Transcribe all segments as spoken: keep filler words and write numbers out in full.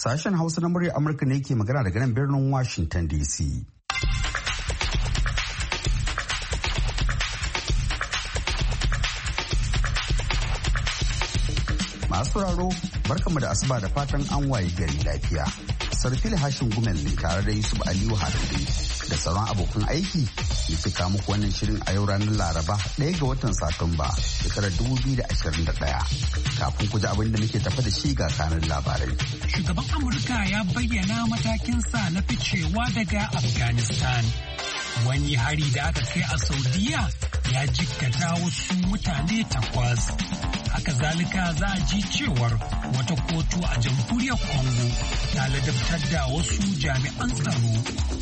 Sashen Hausa na murya Amurka ne ke magana daga nan birnin Washington D C. Masu sauraro, barkanmu da asuba da fatan an waye gari lafiya. Sarfil Hashin Gumel ne tare da Yusuf Aliyu Harande da sauran abokan aiki da ke kawo muku wannan shirin a yau ranar Laraba ɗaya ga watan Satumba shekarar dubu biyu da ashirin da ɗaya. Kafin ku ji abin da muke tafa da shi ga kanin labarai. Shugaban Amurka ya bayyana matakinsa na ficewa daga Afghanistan. Wani hari da aka kai a Saudiya ya jikkata wasu mutane takwas. Haka zalika za a ji cewar wata kotu a jamhuriyar Congo ta ladabtar da wasu jami'an tsaro.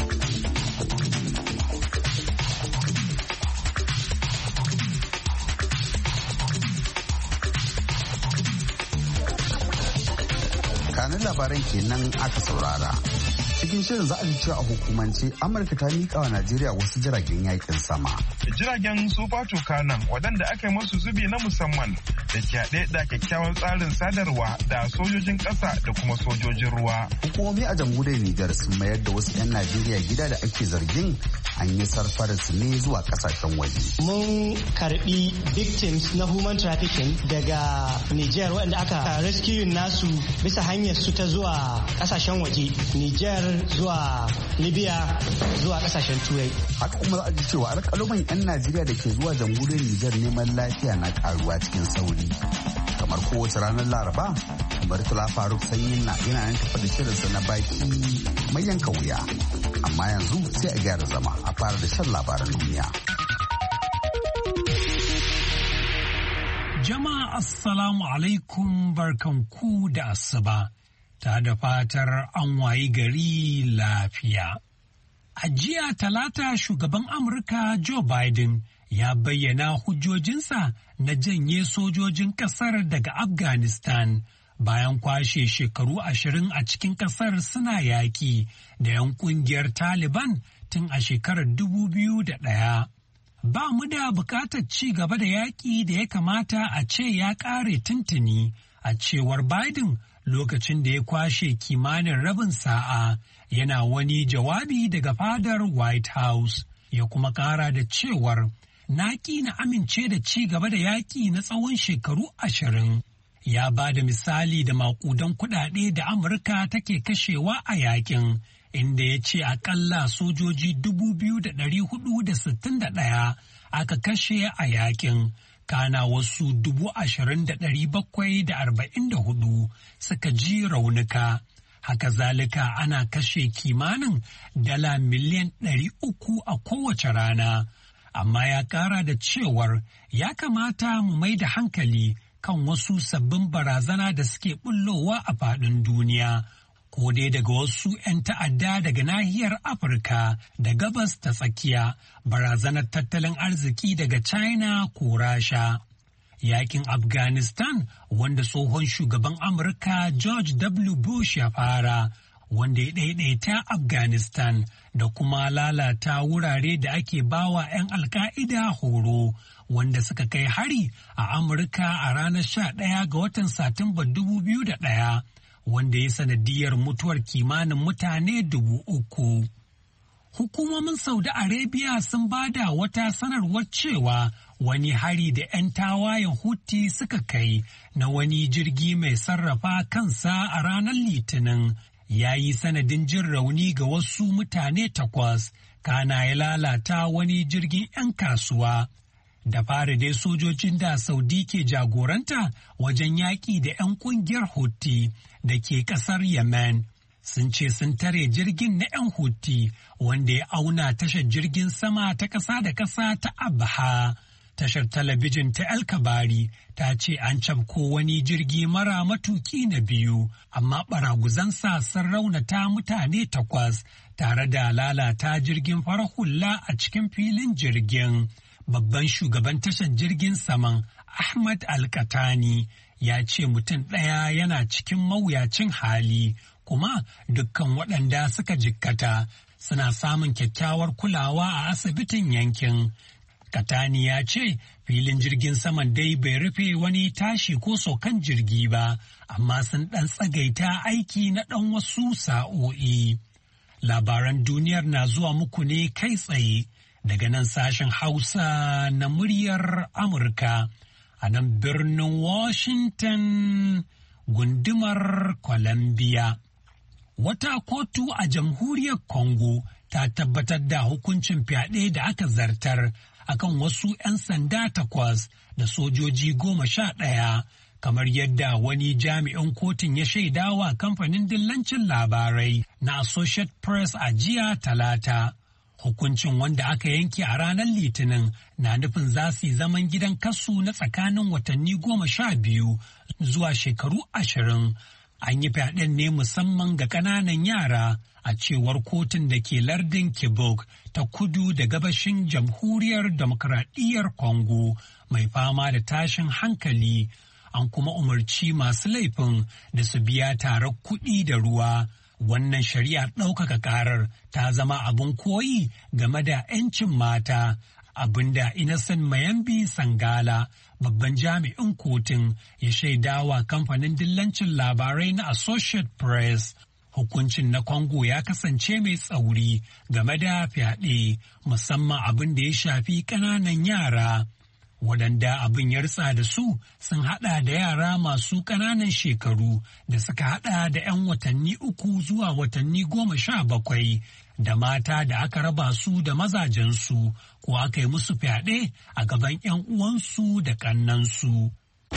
Kanin labaran kenan aka saurara. Cikin shirin za a ji cewa a hukumance Amurka ta miƙa wa Najeriya wasu jiragen yakin sama. Jiragen Super Tucanan waɗanda aka yi masu zubi na musamman da ke haɗe da kyakkyawan tsarin sadarwa da sojojin ƙasa da kuma sojojin ruwa. Hukumomi a jamhuriyar Nijar sun mayar da wasu 'yan Najeriya gida da ake zargin an yi sarfarar su ne zuwa ƙasashen waje. Mun karbi victims na human trafficking daga Nijar waɗanda aka rescue nasu bisa hanyar su ta zuwa ƙasashen waje. Nijar zuwa Libya zuwa ƙasashen Turai. Haka kuma za a ji cewa alƙaluman 'yan Najeriya da ke zuwa jamhuriyar Nijar neman lafiya na ƙaruwa cikin sauri. Kamar kowace ranar Laraba, Murtala Faruk Sanyin na yana nan tafa da shirinsa na baki mai yanka wuya. Amma yanzu sai a gyara zama a fara da shan labaran duniya. Jama'a assalamu alaikum barkanku da asuba. Ta da fatar an wayi gari lafiya. A jiya talata shugaban Amurka Joe Biden ya bayyana hujjojinsa na janye sojojin kasar daga Afghanistan bayan kwashe shekaru ashirin a cikin kasar suna yaƙi da 'yan kungiyar Taliban tun a shekarar dubu biyu da ɗaya. Ba mu da bukatar ci gaba da yaƙi da ya kamata a ce ya ƙare tuntuni a cewar Biden lokacin da ya kwashe kimanin rabin sa'a yana wani jawabi daga fadar White House ya kuma ƙara da cewar na ƙi na amince da ci gaba da yaƙi na tsawon shekaru ashirin. Ya ba da misali da maƙudan kuɗaɗe da Amurka take kashewa a yaƙin, inda ya ce aƙalla sojoji dubu biyu da ɗari hudu da sittin da ɗaya aka kashe a yaƙin. Kana wasu dubu ashirin da ɗari bakwai da arba'in da hudu suka ji raunuka. Haka zalika ana kashe kimanin dala miliyan ɗari uku a kowace rana. Amma ya ƙara da cewar ya kamata mu mai da hankali kan wasu sabbin barazana da suke bullowa a faɗin duniya. Ko dai daga wasu 'yan ta'adda daga nahiyar Afirka da gabas ta tsakiya, barazanar tattalin arziki daga China ko Rasha. Yakin Afghanistan wanda tsohon shugaban Amurka George W. Bush ya fara, wanda ya ɗaiɗaita Afghanistan da kuma lalata wurare da ake bawa 'yan Alka'ida horo, wanda suka kai hari a Amurka a ranar sha ɗaya ga watan Satumba dubu biyu da ɗaya. Wanda ya sanadiyar mutuwar kimanin mutane dubu uku. Hukumomin Saudi Arabia sun bada wata sanarwar cewa wani hari da 'yan tawayen Houthi suka kai na wani jirgi mai sarrafa kansa a ranar Litinin ya yi sanadin jin rauni ga wasu mutane takwas, kana ya lalata wani jirgin 'yan kasuwa. Da fari dai sojojin da Saudi ke jagoranta wajen yaƙi da 'yan ƙungiyar Houthi da ke ƙasar Yemen sun ce sun tare jirgin na 'yan Houthi wanda ya auna tashar jirgin sama ta ƙasa da ƙasa ta Abha. Tashar talabijin ta El Kabari ta ce an cafko wani jirgi mara matuki na biyu, amma baraguzansa sun raunata mutane takwas tare da lalata jirgin farar hula a cikin filin jirgin. Babban shugaban tashar jirgin saman Ahmad Al-Qatani ya ce mutum ɗaya yana cikin mawuyacin hali, kuma dukkan waɗanda suka jikkata suna samun kyakkyawar kulawa a asibitin yankin. Katani ya ce filin jirgin saman dai bai rufe wani tashi ko saukan jirgi ba, amma sun ɗan tsagaita aiki na ɗan wasu sa'o'i. Labaran duniyar na zuwa muku ne kai tsaye daga nan sashen Hausa na muryar Amurka a nan birnin Washington gundumar Columbia. Wata kotu a jamhuriyar Congo ta tabbatar da hukuncin fyaɗe da aka zartar akan wasu 'yan sanda takwas da sojoji goma sha ɗaya, kamar yadda wani jami'in kotun ya shaidawa kamfanin dillancin labarai na Associated Press a jiya Talata. Hukuncin wanda aka yanke a ranar Litinin na nufin za su yi zaman gidan kasu na tsakanin watanni goma sha biyu zuwa shekaru ashirin. An yi fyaɗen ne musamman ga ƙananan yara a cewar kotun da ke lardin Kibok ta kudu da gabashin jamhuriyar demokradiyyar Congo mai fama da tashin hankali. An kuma umarci masu laifin da su biya tarar kuɗi da ruwa. Wannan shari'ar ɗaukaka ƙarar ta zama abin koyi game da 'yancin mata, abinda Innocent Mayambi Sangala, babban jami'in kotun, ya shaidawa kamfanin dillancin labarai na Associated Press. Hukuncin na Congo ya kasance mai tsauri game da fyaɗe, musamman abin da ya shafi ƙananan yara. Waɗanda abin ya ritsa da su sun haɗa da yara masu ƙananan shekaru da suka haɗa da 'yan watanni uku zuwa watanni goma sha bakwai, da mata da aka raba su da mazajensu ko aka yi musu fyaɗe a gaban 'yan uwansu da ƙannansu.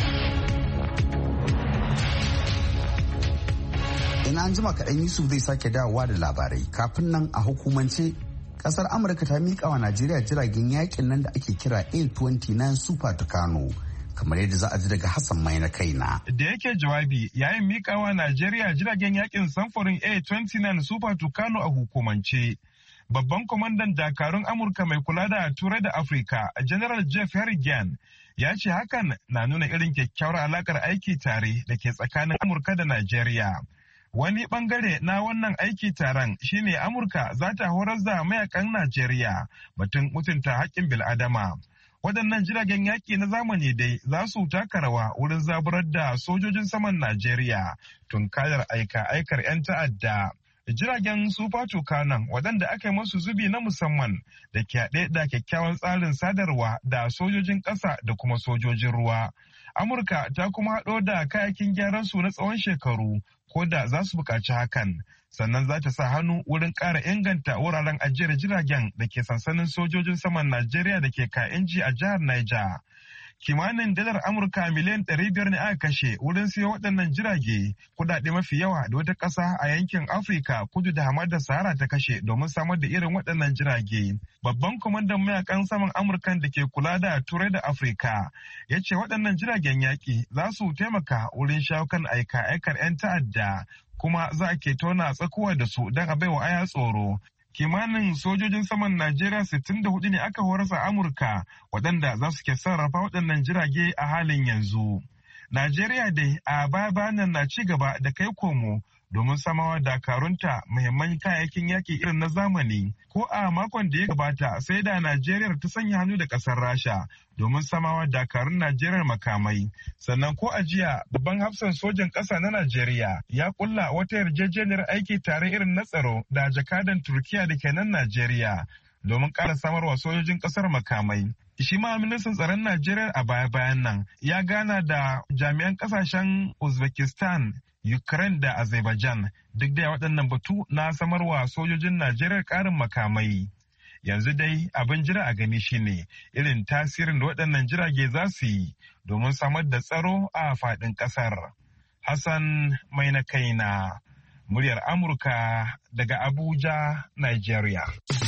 Ina an jima kaɗan Yusuf zai sake dawowa da labarai. Kafin nan a hukumance, ƙasar Amurka ta miƙa wa Najeriya jiragen yakin nan da ake kira A twenty-nine Super Tucano, kamar yadda za a ji daga Hassan Mai na kaina. Da yake jawabi yayin miƙawa Najeriya jiragen yakin samfurin A twenty-nine Super Tucano a hukumance. Babban kwamandan dakarun Amurka mai kula da Turai da Afirka, General Jeff Harrigan, ya ce hakan na nuna irin kyakkyawar alakar aiki tare da ke tsakanin Amurka da Najeriya. Wani bangare na wannan aiki taron shine Amurka za ta horar da mayakan Najeriya batun mutunta haƙƙin bil'adama. Waɗannan jiragen yaƙi na zamani dai za su taka rawa wurin zaburar da sojojin saman Najeriya tunkarar aika-aikar 'yan ta'adda. Jiragen Super Tucano waɗanda aka yi masu zubi na musamman da ke haɗe da kyakkyawan tsarin sadarwa da sojojin ƙasa da kuma sojojin ruwa. Amurka ta kuma haɗo da kayakin gyaran su na tsawon shekaru ko da za su buƙaci hakan. Sannan za ta sa hannu wurin ƙara inganta wuraren ajiyar jiragen da ke sansanin sojojin saman Najeriya da ke Kainji a jihar Niger. Kimanin dalar Amurka miliyan ɗari biyar ne aka kashe wurin siyo waɗannan jirage, kuɗaɗe mafi yawa da wata ƙasa a yankin Afirka kudu da hamadar Sahara ta kashe domin samar da irin waɗannan jirage. Babban kwamandan mayakan saman Amurkan da ke kula da Turai da Afirka ya ce waɗannan jiragen yaƙi za su taimaka wurin shawo kan aika-aikar 'yan ta'adda, kuma za a ke tona tsakuwa da su don a baiwa aya tsoro. Kimanin sojojin saman Najeriya sittin da hudu ne aka horas a Amurka waɗanda za su ke sarrafa waɗannan jirage a halin yanzu. Najeriya dai a baya nan na ci gaba da kai komo domin samawa dakarunta muhimman kayayyakin yaƙi irin na zamani. Ko a makon da ya gabata sai da Najeriya ta sanya hannu da ƙasar Rasha domin samawa dakarun Najeriya makamai. Sannan ko a jiya babban hafsan sojan ƙasa na Najeriya ya ƙulla wata yarjejeniyar aiki tare irin na tsaro da jakadan Turkiya da ke nan Najeriya domin ƙara samarwa sojojin ƙasar makamai. Shi ma ministan tsaron Najeriya a baya-bayan nan ya gana da jami'an ƙasashen Uzbekistan, Ukraine da Azerbaijan duk da waɗannan batu na samarwa sojojin Najeriya ƙarin makamai. Yanzu dai abin jira a gani shine irin tasirin da waɗannan jirage za su yi domin samar da tsaro a faɗin ƙasar. Hassan Mai na kaina, muryar Amurka daga Abuja, Nigeria.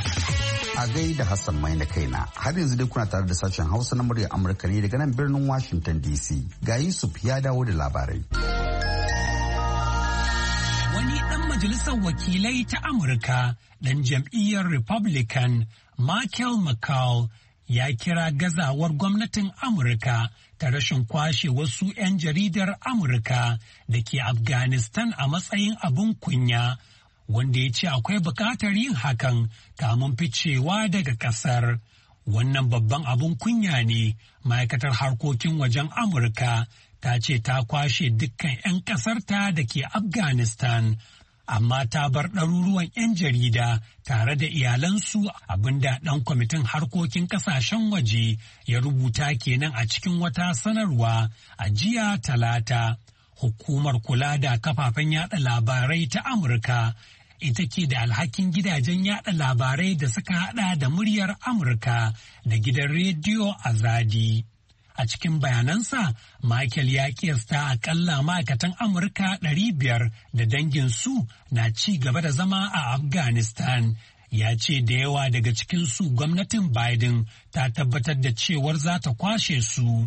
A gaida Hassan Mai na kaina, har yanzu dai kuna tare da sashen Hausa na muryar Amurka ne daga nan birnin Washington D C. Ga Yusuf ya dawo da labarai. Wani ɗan majalisar wakilai ta Amurka, ɗan jam'iyyar Republican, Michael McCall, ya kira gazawar gwamnatin Amurka ta rashin kwashe wasu 'yan jaridar Amurka da ke Afghanistan a matsayin abin kunya, wanda ya ce akwai buƙatar yin hakan kamun ficewa daga ƙasar. Wannan babban abun kunya ne. Ma'aikatar harkokin wajen Amurka ta ce ta kwashe dukkan 'yan ƙasarta da ke Afghanistan, amma ta bar ɗaruruwan 'yan jarida tare da iyalansu, abinda ɗan kwamitin harkokin ƙasashen waje ya rubuta kenan a cikin wata sanarwa a jiya Talata. Hukumar kula da kafafen yada labarai ta Amurka ita ke da alhakin gidajen yada labarai da suka hada da muryar Amurka da gidan rediyo Azadi. A cikin bayanansa, Michael ya kiyasta akalla ma'aikatan Amurka ɗari biyar da danginsu na ci gaba da zama a Afghanistan. Ya ce da yawa daga cikinsu gwamnatin Biden ta tabbatar da cewar za ta kwashe su.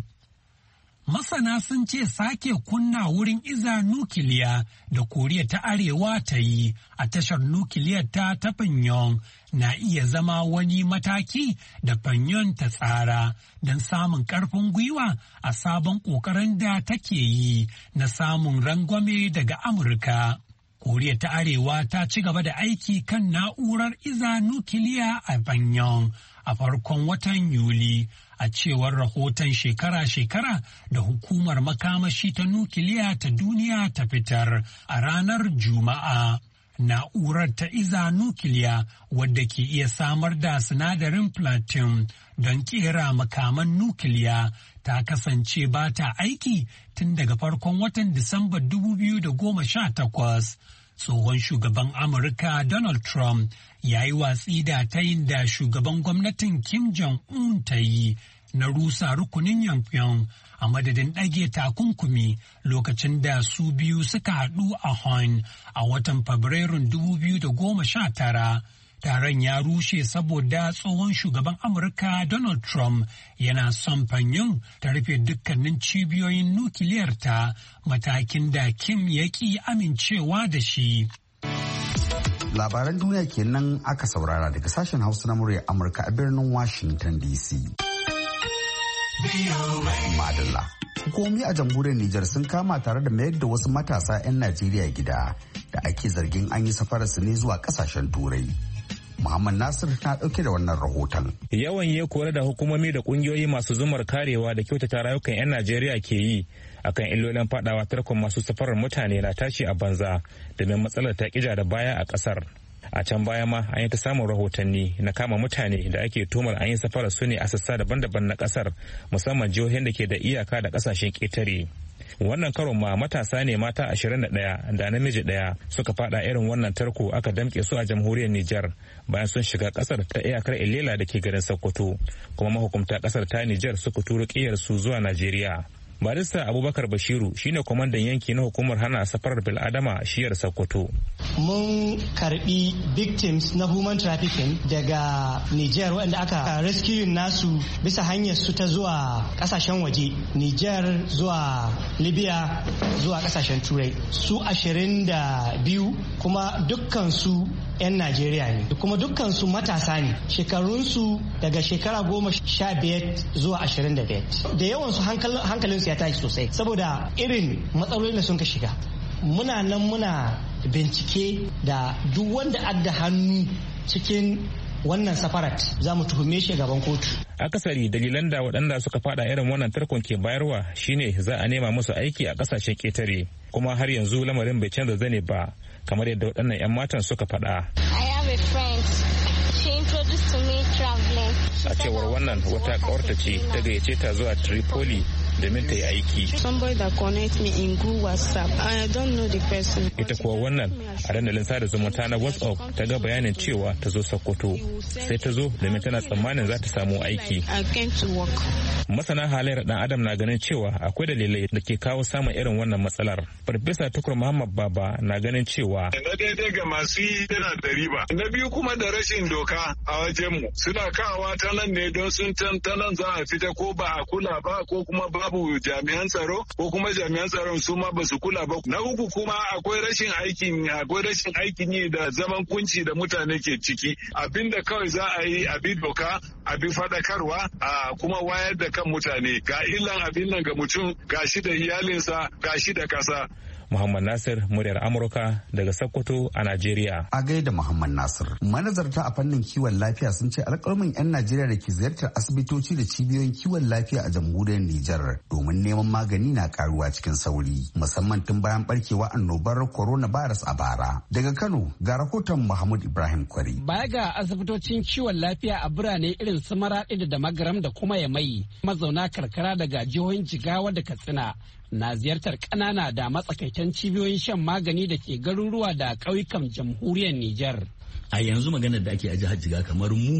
Masana sun ce sake kunna wurin iza nukiliya da Koriya ta Arewa ta yi a tashar nukiliyar ta ta Pyongyang na iya zama wani mataki da Pyongyang ta tsara don samun ƙarfin gwiwa a sabon ƙoƙarin da take yi na samun rangwame daga Amurka. Koriya ta Arewa ta ci gaba da aiki kan na'urar iza nukiliya a Pyongyang a farkon watan Yuli, a cewar rahoton shekara-shekara da hukumar makamashi ta nukiliya ta duniya ta fitar a ranar Juma'a. Na'urar ta iza nukiliya wadda ke iya samar da sinadarin platinum don kera makaman nukiliya ta kasance ba ta aiki tun daga farkon watan Disamba dubu biyu da goma sha takwas. Tsohon shugaban Amurka Donald Trump ya yi watsi da ta yin da shugaban gwamnatin Kim Jong-un ta yi na rusa rukunin Yongbyon a madadin ɗage takunkumi lokacin da su biyu suka haɗu a Hon a watan Fabrairun dubu biyu da goma sha tara. Taron ya rushe saboda tsohon shugaban Amurka Donald Trump yana son Pyongyang ta rufe dukkanin cibiyoyin nukiliyarta, matakin da Kim ya ƙi amincewa da shi. Labaran duniya kenan aka saurara daga sashen Hausa na murya Amurka a birnin Washington D C. Madalla. Hukumomi a jamhuriyar Nijar sun kama tare da mayar da wasu matasa 'yan Najeriya gida da ake zargin an yi safararsu ne zuwa kasashen Turai. Muhammad Nasir na ɗauke da wannan rahoton. Yawan ya kore da hukumomi da ƙungiyoyi masu zumar karewa da kyautata rayukan 'yan Najeriya ke yi akan illolin fadawa tarkon masu safarar mutane na tashi a banza domin matsalar ta ƙija da baya a ƙasar. A can baya ma an yi ta samun rahotanni na kama mutane da ake tumar an yi safarar su ne a sassa daban-daban na ƙasar, musamman jihohin da ke da iyaka da ƙasashen ƙetare. Wannan karon ma matasa ne mata ashirin da ɗaya da namiji ɗaya suka fada irin wannan tarko aka damƙe su a jamhuriyar Nijar bayan sun shiga ƙasar ta iyakar Ilela da ke garin Sokoto, kuma mahukumta ƙasar ta Nijar suka turo ƙiyar su zuwa Najeriya. Barista Abubakar Bashiru shine kwamandan yanki na hukumar hana safarar bil'adama shiyar Sokoto. Mun karbi victims na human trafficking daga Niger waɗanda aka rescue nasu bisa hanyar su ta zuwa kasashen waje, Niger zuwa Libya zuwa kasashen Turai. Su ashirin da biyu kuma dukkan su 'yan Najeriya ne, kuma dukkan su matasa ne, shekarunsu daga shekara goma sha biyar zuwa ashirin da biyar. Da yawansu hankalin ya tashi sosai saboda irin matsalolin da sun ka shiga. Muna nan muna bincike da duk wanda adda hannu cikin wannan safarat za mu tuhume shi gaban kotu. Akasari dalilan da waɗanda suka fada irin wannan tarkon ke bayarwa shine za a nema musu aiki a ƙasashen ƙetare, kuma har yanzu lamarin bai canza zane ba kamar yadda waɗannan 'yan matan suka faɗa. A cewar wannan wata ƙawarta ce ta gayyace ta zuwa Tripoli domin ta yi aiki. Ita kuwa wannan a dandalin sada zumunta na WhatsApp ta ga bayanin cewa ta zo Sokoto, sai ta zo domin tana tsammanin za ta samu aiki. Masana halayyar dan adam na ganin cewa akwai dalilai da ke kawo samun irin wannan matsalar. Farfesa Tukur Muhammad Baba na ganin cewa na daidai ga masu yi yana da riba. Na biyu kuma da rashin doka a wajenmu suna kawawa ta nan ne don sun tantanan za a fita ko ba a kula ba ko kuma babu jami'an tsaro ko kuma jami'an tsaron su ma ba su kula ba. Na uku kuma akwai rashin aikin akwai rashin aikin yi da zaman kunci da mutane ke ciki. Abinda kawai za a yi a bi doka a bi fadakarwa a kuma wayar da kan mutane ga illan abin nan ga mutum ga shi da iyalinsa ga shi da kasa. Muhammad Nasir, muryar Amurka daga Sokoto a Najeriya. A gaida Muhammad Nasir. Manazarta a fannin kiwon lafiya sun ce alƙalmin 'yan Najeriya da ke ziyartar asibitoci da cibiyoyin kiwon lafiya a jamhuriyar Nijar domin neman magani na karuwa cikin sauri, musamman tun bayan barkewa annobar coronavirus a bara. Daga Kano ga rahoton Mahmud Ibrahim Kwari. Baya ga asibitocin kiwon lafiya a birane irin su Maraɗi da Magaram da kuma Yamai, mazauna karkara daga jihohin Jigawa da Katsina na ziyartar ƙanana da matsakaitan cibiyoyin shan magani da ke garuruwa da ƙauyukan jamhuriyar Nijar. A yanzu maganar da ake a jihar Jigawa kamar mu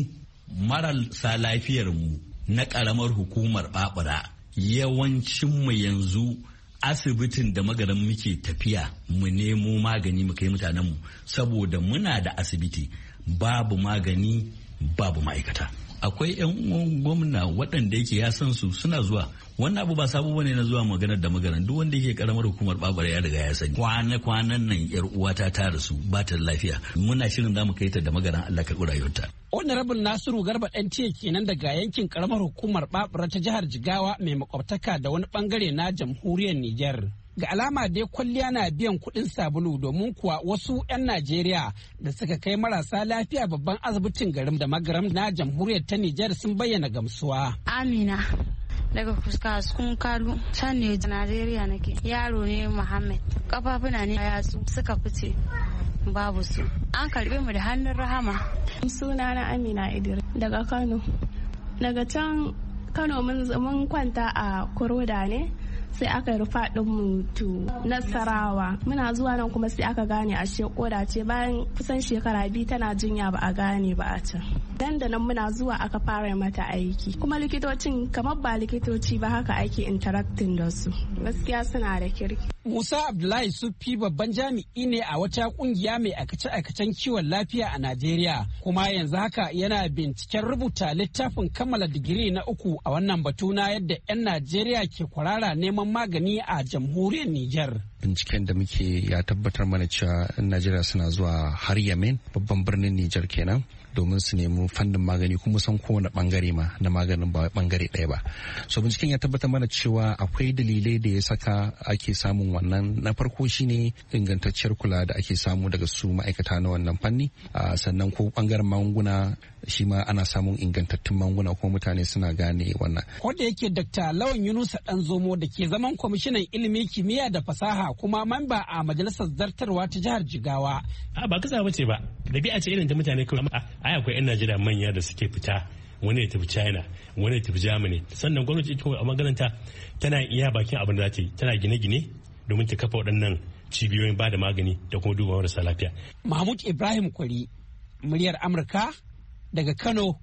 marasa lafiyar mu na ƙaramar hukumar Babura yawancin mu yanzu asibitin da Magaram muke tafiya mu nemo magani mu kai mutanenmu saboda muna da asibiti babu magani babu ma'aikata. Akwai 'yan uwan gwamna waɗanda yake ya san su suna zuwa. Wannan abu ba sabo bane na zuwa maganar da magaran duk wanda yake karamar hukumar Babura ya riga ya sani. Kwana kwanan nan yar uwata ta rasu ba ta lafiya. Muna shirin zamu kai ta da magaran Allah karɓi rayuwarta. Honorable Nasiru Garba ɗan tiye kenan daga yankin karamar hukumar Babura ta jihar Jigawa mai makwabtaka da wani bangare na jamhuriyar Nijar. Ga alama dai kwalliya na biyan kuɗin sabulu domin kuwa wasu 'yan Najeriya da suka kai marasa lafiya babban asibitin garin da Magaram na jamhuriyar ta Nijar sun bayyana gamsuwa. Amina daga fuska sun kalu can ne Najeriya nake. Yaro ne Muhammad. Kafafuna ne yatsu suka fice babu su. An karbe mu da hannun rahama. Sunana Amina Idris daga Kano. Daga can Kano mun kwanta a Kuroda ne. Sai aka rufa ɗin mutu Nasarawa muna zuwa nan kuma sai aka gane a koda ce bayan kusan shekara biyu tana jinya ba a gane ba a can dandanan muna zuwa aka fara mata aiki kuma likitocin kamar ba likitoci ba haka ake interacting da su gaskiya suna da kirki. Musa Abdullahi Sufi babban jami'i ne a wata kungiya mai aikace-aikacen kiwon lafiya a Najeriya kuma yanzu haka yana binciken rubuta littafin kammala digiri na uku a wannan batu na yadda 'yan Najeriya ke kwarara neman magani a jamhuriyar Nijar. Binciken da muke ya tabbatar mana cewa 'yan Najeriya suna zuwa har Yemen babban birnin Nijar kenan domin su nemi fannin magani kuma san kowane bangare ma na maganin ba bangare ɗaya ba. So binciken ya tabbatar mana cewa akwai dalilai da ya saka ake samun wannan. Na farko shine ingantacciyar kula da ake samu daga su ma'aikata na wannan fanni, sannan ko bangaren magunguna shi ma ana samun ingantattun magunguna kuma mutane suna gane wannan. Ko da yake Dakta Lawan Yunusa Danzomo da ke zaman kwamishinan ilimi kimiyya da fasaha kuma mamba a majalisar zartarwa ta jihar Jigawa. A ba kasa bace ba, dabi'a ce irin ta mutane kawai. Ai akwai 'yan Najeriya manya da suke fita, wani ya tafi China, wani ya tafi Germany. Sannan gwamnati ita a makaranta tana iya bakin abin da za ta yi, tana gine-gine domin ta kafa waɗannan cibiyoyin ba da magani da kuma duba marasa lafiya. Mahmud Ibrahim Kwari, muryar Amurka daga Kano,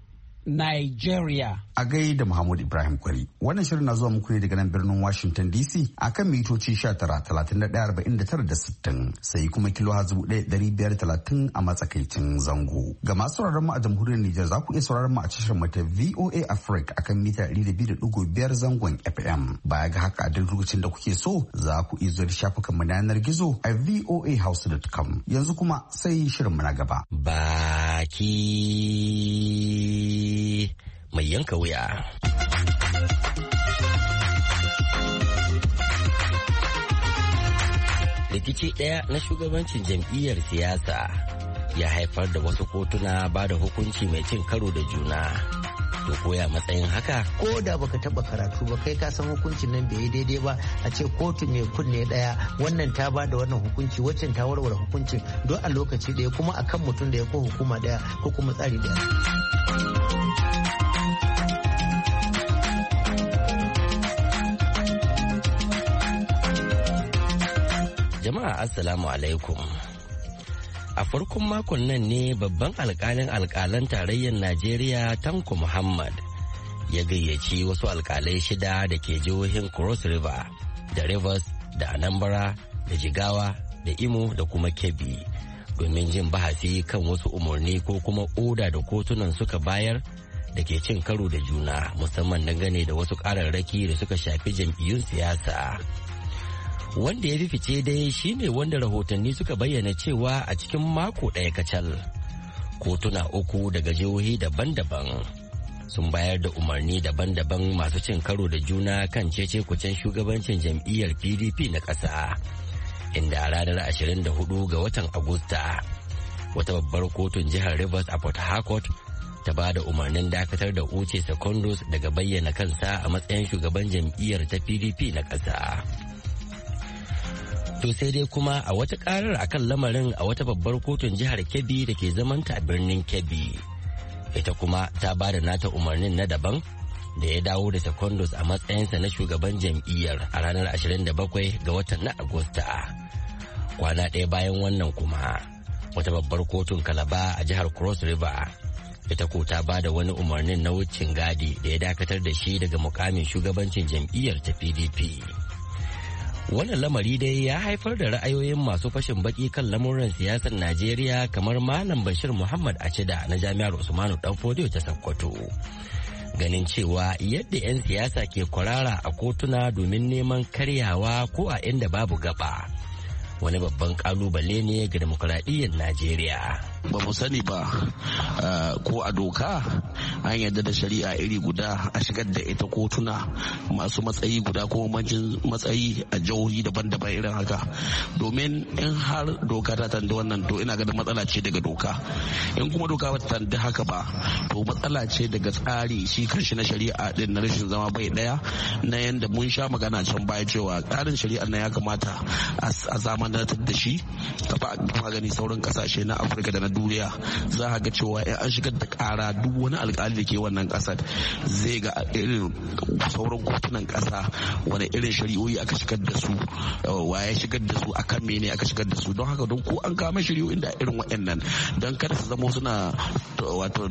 Nigeria. A gaida Muhammad Ibrahim Kwari. Wannan shirin na zuwa muku ne daga nan birnin Washington D C akan mitoci sha tara talatin da ɗaya arba'in da tara da sittin sai kuma kilo hazu ɗaya ɗari biyar talatin a matsakaicin zango. Ga masu sauraron mu a jamhuriyar Nijar za ku iya sauraron mu a tashar mu ta V O A Africa akan mita ɗari da biyu da ɗigo biyar zangon F M. Baya ga haka a duk lokacin da kuke so za ku iya zuwa shafukan mu na yanar gizo a v o a house dot com. Yanzu kuma sai shirin mu na gaba. Baki mai yanka wuya. Rikici ɗaya na shugabancin jam'iyyar siyasa ya haifar da wasu kotuna ba da hukunci mai cin karo da juna. To koya matsayin haka? Ko da baka taba karatu ba kai ka san hukuncin nan bai daidai ba a ce kotu mai kunne daya wannan ta ba da wannan hukunci waccan ta warware hukuncin don a lokaci daya kuma akan mutum da ya ko hukuma daya ko kuma tsari daya. Jama'a assalamu alaikum. A farkon makon nan ne babban alkalin alkalan tarayyar Najeriya Tanko Muhammad ya gayyaci wasu alkalai shida da ke jihohin Cross River da Rivers da Anambra da Jigawa da Imo da kuma Kebbi domin jin bahasi kan wasu umarni ko kuma oda da kotunan suka bayar da ke cin karo da juna musamman dangane da wasu ƙararraki da suka shafi jam'iyyun siyasa. Wanda ya fi fice dai shine wanda rahotanni suka bayyana cewa a cikin mako ɗaya kacal kotuna uku daga jihohi daban-daban sun bayar da umarni daban-daban masu cin karo da juna kan cece-kucen shugabancin jam'iyyar P D P na ƙasa inda a ranar ashirin da hudu ga watan Agusta wata babbar kotun jihar Rivers a Port Harcourt ta ba da umarnin dakatar da Uche Secondus daga bayyana kansa a matsayin shugaban jam'iyyar ta P D P na ƙasa. To sai dai kuma a wata karar akan lamarin a wata babbar kotun jihar Kebbi da ke zamanta a birnin Kebbi. Ita kuma ta ba da nata umarnin na daban da ya dawo da Secondus a matsayinsa na shugaban jam'iyyar a ranar ashirin da bakwai ga watan na Agusta. Kwana ɗaya bayan wannan kuma wata babbar kotun Kalaba a jihar Cross River ita ko ta ba da wani umarnin na wucin gadi da ya dakatar da shi daga mukamin shugabancin jam'iyyar ta P D P. Wannan lamari dai ya haifar da ra'ayoyin masu fashin baki kan lamuran siyasar Najeriya kamar Malam Bashir Muhammad Acida na Jami'ar Usmanu Danfodiyo ta Sokoto. Ganin cewa yadda 'yan siyasa ke kwarara a kotuna domin neman karyawa ko a inda babu gaba wani babban kalubale ne ga demokuraɗiyyar Najeriya. Ba mu sani ba ko a doka an yarda da shari'a iri guda a shigar da ita kotuna masu matsayi guda ko matsayi a jihohi daban-daban irin haka, domin in har doka ta tanda wannan to ina ganin matsala ce daga doka, in kuma doka ba ta tanda haka ba to matsala ce daga tsari shi kanshi na shari'a din na rashin zama bai daya, na yanda mun sha magana can baya cewa tsarin shari'ar na ya kamata a zamanantar da shi kafa a gani sauran kasashe na Afirka da na duniya za a ga cewa in an shigar da kara duk wani alkali da ke wannan kasar zai ga irin sauran kotunan kasa wani irin shari'o'i aka shigar da su, waye shigar da su, akan mene aka shigar da su, don haka don ko an kama shari'o'in da irin waɗannan don kada su zama suna wato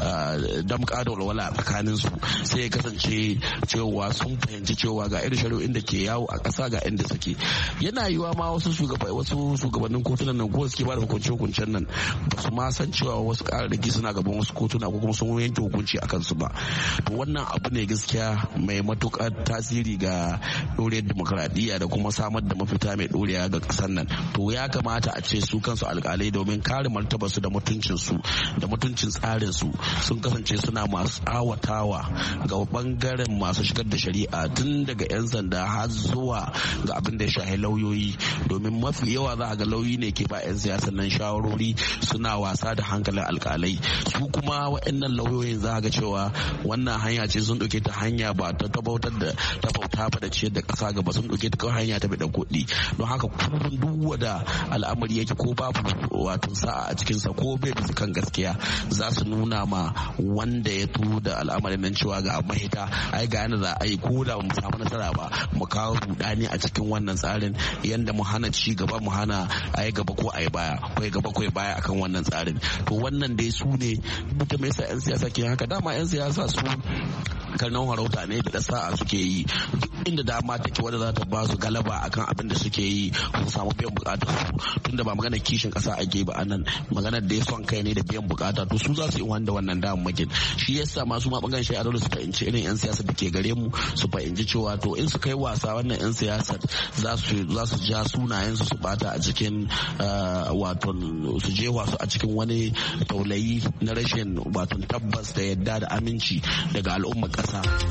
damƙa da walwala tsakanin su, sai ya kasance cewa sun fahimci cewa ga irin shari'o'in da ke yawo a ƙasa ga inda suke. Yana yiwa ma wasu shugabai wasu shugabannin kotunan nan ko suke ba da hukunce-hukuncen nan ba su ma san cewa wasu ƙararraki suna gaban wasu kotuna ko kuma sun yanke hukunci a kansu ba. To wannan abu ne gaskiya mai matuƙar tasiri ga ɗorewar dimokuraɗiyya da kuma samar da mafita mai ɗorewa ga ƙasar nan. To ya kamata a ce su kansu alƙalai domin kare martabarsu da mutuncinsu da mutuncin tsarin su sun kasance suna masu tsawatawa ga bangaren masu shigar da shari'a tun daga 'yan sanda har zuwa ga abin da ya shahi lauyoyi, domin mafi yawa za a ga lauyi ne ke ba 'yan siyasa nan shawarori suna wasa da hankalin alkalai. Su kuma waɗannan lauyoyin za a ga cewa wannan hanya ce sun ɗauke ta hanya ba ta tabautar da ta bauta ba da ciyar da ƙasa gaba, sun ɗauke ta kawai hanya ta bai kuɗi. Don haka kullum duk wada al'amari yake ko babu wato sa'a a cikinsa ko bai bisa kan gaskiya za su nuna ma wanda ya turo da al'amarin nan cewa ga mahita ai ga yana za a yi ko da mu samu nasara ba mu kawo rudani a cikin wannan tsarin yanda mu hana ci gaba mu hana ai gaba ko ai baya ko ai gaba ko ai baya akan wannan tsarin. To wannan dai su ne mutum mai sa 'yan siyasa ke haka, dama 'yan siyasa su karnan harauta ne da sa'a suke yi duk inda dama take wadda za ta ba su galaba akan abin da suke yi su samu biyan bukatar su, tunda ba magana kishin kasa ake ba anan magana da ya son kai ne da biyan bukata, to su za su yi wanda wannan damammakin. Shi yasa masu ma bangaren shari'a dole su fahimci irin 'yan siyasa da ke gare mu, su fahimci cewa to in su kai wasa wannan 'yan siyasa za su za su ja sunayen su su bata a cikin wato su je wasu a cikin wani taulayi na rashin wato tabbas da yadda da aminci daga al'ummar ƙasa.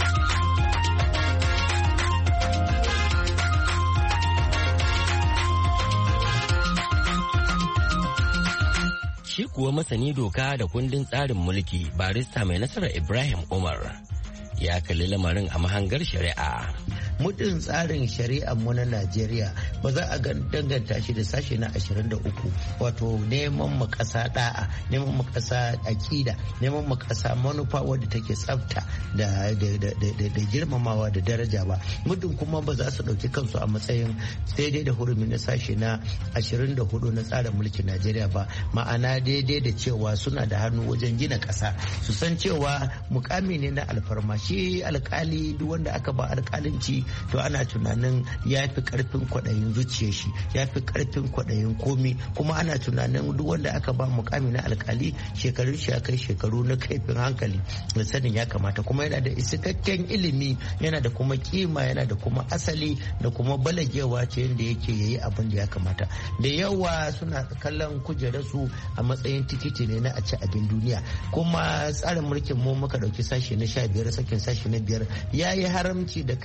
Shi kuwa masani doka da kundin tsarin mulki barista mai nasarar Ibrahim Umar ya kalli lamarin a mahangar shari'a. Muddin tsarin shari'ar mu na Najeriya ba za a danganta shi da sashe na ashirin da uku wato neman mu kasa da'a, neman mu kasa akida, neman mu kasa manufa wadda take tsafta da da girmamawa da daraja ba. Muddin kuma ba za su dauki kansu a matsayin daidai da hurumi na sashe na ashirin da hudu na tsarin mulkin Najeriya ba, ma'ana daidai da cewa suna da hannu wajen gina kasa, su san cewa mukami ne na alfarma. Shi alkali duk wanda aka ba alkalinci to ana tunanin ya fi karfin kwaɗayin zuciya shi, ya fi karfin kwaɗayin komi, kuma ana tunanin duk wanda aka ba mukami na alkali shekarun shi ya kai shekaru na kaifin hankali da sanin ya kamata, kuma yana da isikakken ilimi, yana da kuma kima, yana da kuma asali da kuma balagewa ce yadda yake yayi abin da ya kamata. Da yawa suna kallon kujerarsu a matsayin tikiti ne na a ci abin duniya, kuma tsarin mulkin mu muka dauki sashe na sha biyar sakin sashe na biyar ya yi haramci da kai amfani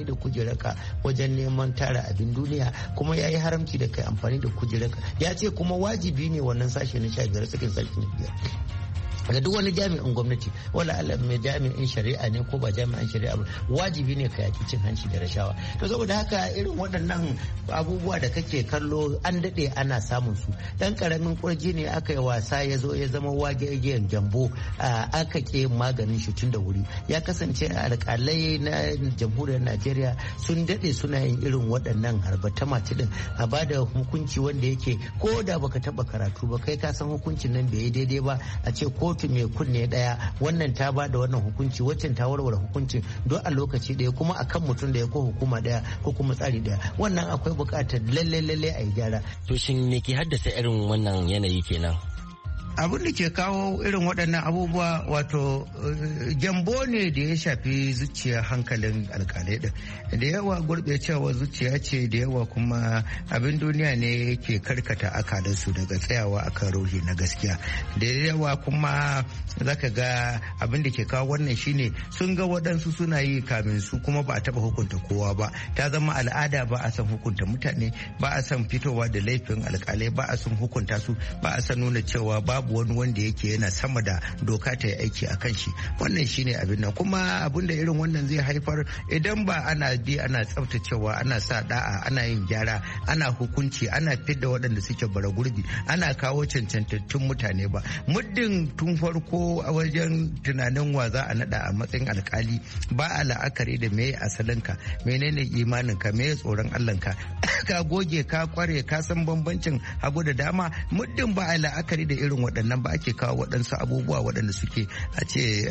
amfani da kujerarka wajen neman tara abin duniya, kuma ya yi haramci da kai amfani da kujerarka. Ya ce kuma wajibi ne wannan sashe na sha biyar sakin sashe na biyar ga duk wani jami'in gwamnati, wala Allah mai jami'in shari'a ne ko ba jami'in shari'a ba, wajibi ne ka yaki cin hanci da rashawa. To saboda haka irin waɗannan abubuwa da kake kallo an daɗe ana samun su. Dan karamin kurji ne aka yi wasa ya zo ya zama wagegen gyambo, aka ke maganin shi tun da wuri. Ya kasance alƙalai na jamhuriyar Najeriya sun daɗe suna yin irin waɗannan harbata mati din, a bada hukunci wanda yake ko da baka taɓa karatu ba kai ka san hukuncin nan bai daidai ba, a ce ko kotu mai kunne daya wannan ta ba da wannan hukunci waccan ta warware hukuncin don a lokaci daya kuma akan mutum daya ko hukuma daya ko kuma tsari daya. Wannan akwai bukatar lalle lalle a yi gyara. To shin me ke haddasa irin wannan yanayi kenan? Abin da ke kawo irin waɗannan abubuwa wato gyambo ne da ya shafi zuciya hankalin alkalai ɗin. Da yawa gurɓecewa zuciya ce, da yawa kuma abin duniya ne ke karkata akalinsu daga tsayawa akan ruhi na gaskiya. Da yawa kuma zaka ga abin da ke kawo wannan shine sun ga waɗansu suna yi kamin su kuma ba a taɓa hukunta kowa ba. Ta zama al'ada, ba a san hukunta mutane, ba a san fitowa da laifin alkalai, ba a san hukunta su, ba a san nuna cewa ba babu wani wanda yake yana sama da doka ta yi aiki a kan shi. Wannan shine abin nan, kuma abin da irin wannan zai haifar idan ba ana bi ana tsaftacewa, ana sa da'a, ana yin gyara, ana hukunci, ana fidda waɗanda suke bara gurbi, ana kawo cancantattun mutane ba. Muddin tun farko a wajen tunanin wa za a nada a matsayin alkali ba a la'akari da meye asalinka, menene imaninka, meye tsoron Allahnka, ka goge, ka kware, ka san bambancin hagu da dama, muddin ba a la'akari da irin waɗannan ba ake kawo waɗansu abubuwa waɗanda suke a ce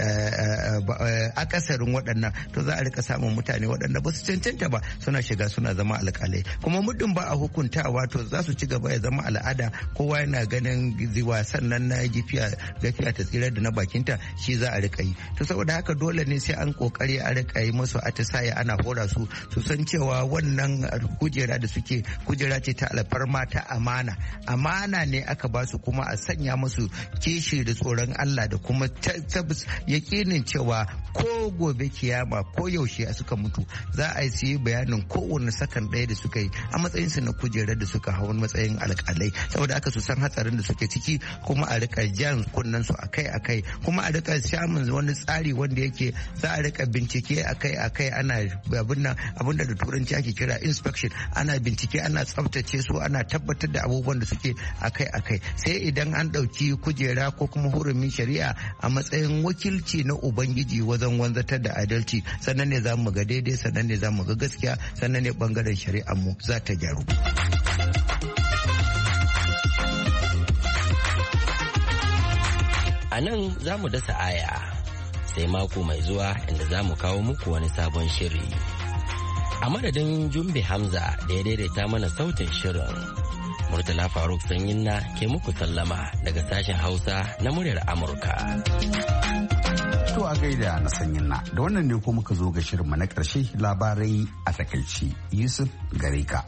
akasarin waɗannan, to za a rika samun mutane waɗanda ba su cancanta ba suna shiga suna zama alƙalai. Kuma muddin ba a hukuntawa to za su ci gaba ya zama al'ada, kowa yana ganin wasan nan na gafiya gafiya ta tsira da na bakinta shi za a rika yi. To saboda haka dole ne sai an kokari a rika yi musu atisaye, ana hora su su san cewa wannan kujera da suke kujera ce ta alfarma ta amana. Amana ne aka ba su, kuma a sanya musu kishi da tsoron Allah da kuma tabbas yakinin cewa ko gobe kiyama ko yaushe a suka mutu za a yi bayanin kowane sakan ɗaya da suka yi a matsayinsu na kujerar da suka hau matsayin alƙalai. Saboda aka su san hatsarin da suke ciki, kuma a rika jan kunnen su akai akai, kuma a rika samun wani tsari wanda yake za a rika bincike akai akai, ana abin nan abin da turanci ake kira inspection, ana bincike, ana tsaftace su, ana tabbatar da abubuwan da suke akai akai. Sai idan an ɗauki kujera ko kuma hurumin shari'a a matsayin wakilci na ubangiji wajen wanzatar da adalci, sannan ne za mu ga daidai, sannan ne za mu ga gaskiya, sannan ne bangaren shari'ar mu za ta gyaru. A nan za mu dasa aya sai mako mai zuwa inda za mu kawo muku wani sabon shiri. A madadin Jumbe Hamza da ya daidaita mana sautin shirin, Murtala Faruk Sanyin na ke muku sallama daga sashen Hausa na muryar Amurka. To a gaida na Sanyin na, da wannan ne ko muka zo ga shirinmu na ƙarshe, labarai a takaici. Yusuf Gareka.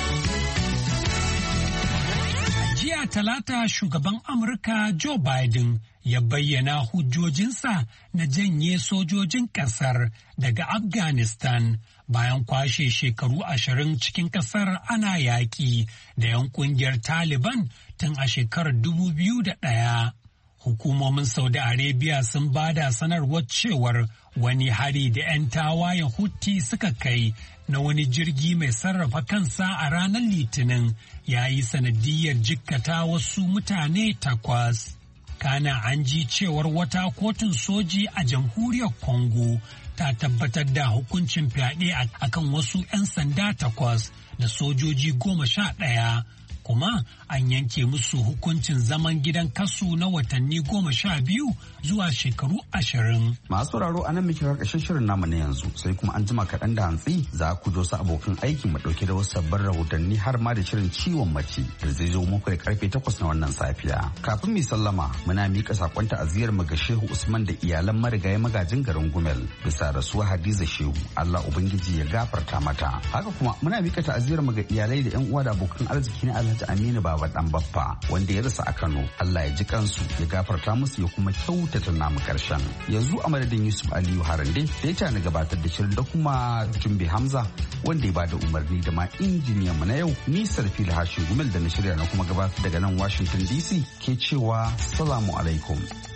Jiya Talata shugaban Amurka Joe Biden ya bayyana hujjojinsa na janye sojojin ƙasar daga Afghanistan bayan kwashe shekaru ashirin cikin ƙasar ana yaƙi da 'yan ƙungiyar Taliban tun a shekarar dubu biyu da ɗaya. Hukumomin Saudi Arabia sun bada sanarwar cewar wani hari da 'yan tawayen Houthi suka kai na wani jirgi mai sarrafa kansa a ranar Litinin ya yi sanadiyar jikkata wasu mutane takwas. Kana an ji cewar wata kotun soji a jamhuriyar Congo ta tabbatar da hukuncin fyaɗe akan wasu 'yan sanda takwas da sojoji goma sha ɗaya. Kuma an yanke musu hukuncin zaman gidan kasu na watanni goma sha biyu zuwa shekaru ashirin. Masu sauraro a nan muke ƙarshen shirin namu na yanzu, sai kuma an jima kaɗan da hantsi za ku jo su abokan aiki mu ɗauke da wasu sabbin rahotanni har ma da shirin ciwon mace da zai zo muku da karfe takwas na wannan safiya. Kafin mu sallama muna miƙa sakon ta'aziyar mu ga Shehu Usman da iyalan marigayi magajin garin Gumel bisa rasuwa Hadiza Shehu. Allah ubangiji ya gafarta mata. Haka kuma muna miƙa ta'aziyar mu ga iyalai da 'yan uwa da abokan arziki na Alhaji Aminu Baba Dan Baffa wanda ya rasa a Kano. Allah ya ji kansu ya gafarta musu ya kuma kyautata namu karshen. Yanzu a madadin Yusuf Aliyu Harande da ya tana gabatar da shirin da kuma Jumbe Hamza wanda ya bada umarni da ma injiniyan mu na yau ni Sarfil Hashin Gumel da na shirya na kuma gabatar daga nan Washington D C ke cewa salamu alaikum.